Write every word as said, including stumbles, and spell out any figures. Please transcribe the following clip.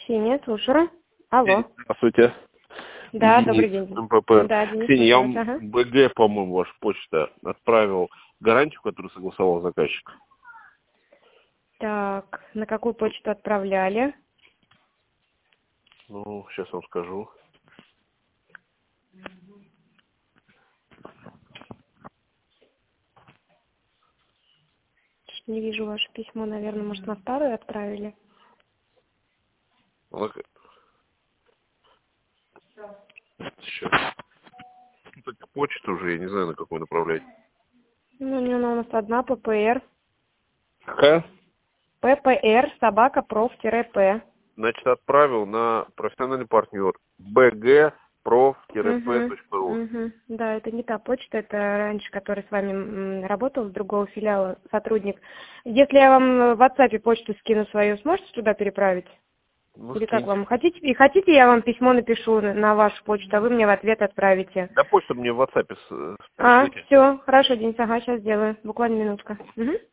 Ксения, слушаю. Алло. Здравствуйте. Да, Денис, добрый день. МПП. Да, Денис, Ксения, я слушаю вам вас, ага. БГ, по-моему, ваша почта отправил гарантию, которую согласовал заказчик. Так, на какую почту отправляли? Ну, сейчас вам скажу. Что-то не вижу ваше письмо, наверное, может, на старую отправили? Сейчас. Так, почту уже, я не знаю, на какой направлять. Ну, у меня у нас одна, ППР. Какая? ППР, собака, проф-п. Значит, отправил на профессиональный партнер бэ гэ проф пэ точка ру. Угу, угу. Да, это не та почта, это раньше, который с вами м, работал, с другого филиала, сотрудник. Если я вам в WhatsApp почту скину свою, сможете туда переправить? Ну, Или как скиньте. вам? Хотите, и хотите, я вам письмо напишу на на вашу почту, а вы мне в ответ отправите? Да почту мне в WhatsApp с- А, пришлите. все, хорошо, Денис, ага, сейчас сделаю. Буквально минутка. Угу.